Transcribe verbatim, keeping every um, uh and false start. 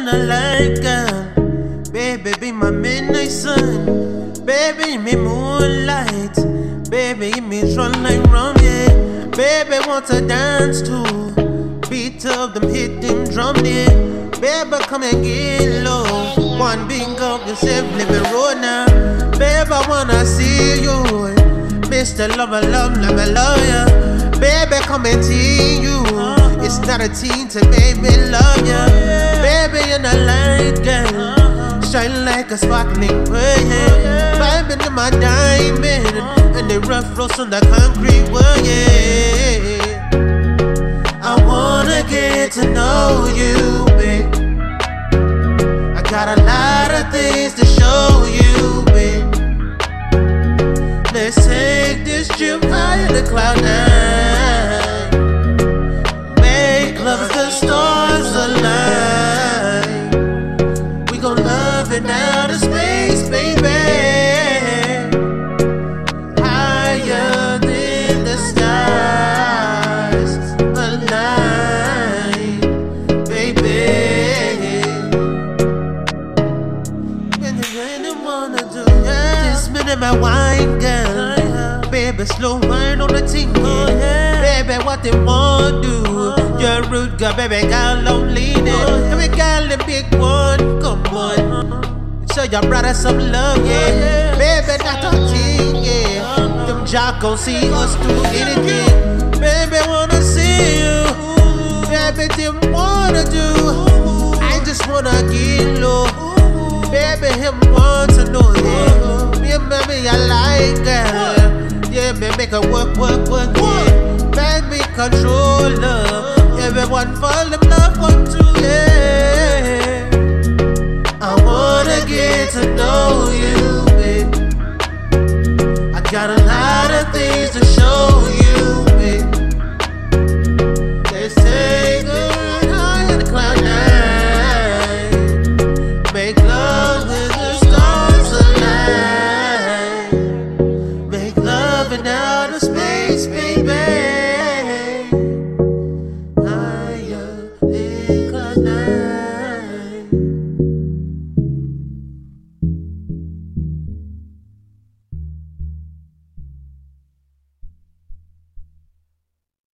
in the light, girl. Baby, be my midnight sun. Baby, me moonlight. Baby, give me run like rum, yeah. Baby, want to dance too. Beat up them hit them drum, yeah. Baby, come and get low. One big up yourself, live it road now. Baby, I wanna see you. Mister Lover, love, love, me love ya. Baby, come and see you. It's not a teen to make me love ya. Baby, in the light, girl, shine like a sparkling pearl, yeah. Vibing in my diamond, and the rough roads on the concrete world, yeah. I wanna get to know you, babe. I got a lot of things to show you, babe. Let's take this trip higher to cloud nine. Make love as the stars align. We gon' love it out of space, baby. Higher than the stars align, baby. And you really wanna do, yeah. This minute my wine, girl. Baby, slow wine on the ting, yeah. Baby, what they want do? You're rude, girl, baby, girl, lonely, yeah. Every girl, the big one, come on. Show your brother some love, yeah. Baby, not a ting, yeah. Them jock gon' see us do anything. Baby, wanna see you. Baby, they wanna do. I just wanna get low. Baby, him want to know, yeah. Me and baby, I like her. Yeah, me make her work, work, work, yeah. Baby, control love. Everyone fall in love, one, two, yeah. I wanna get to know you, babe. I got a lot of things to show you, babe. Let's take a ride high in the cloud nine. Make love with the stars align. Make love in outer space, baby.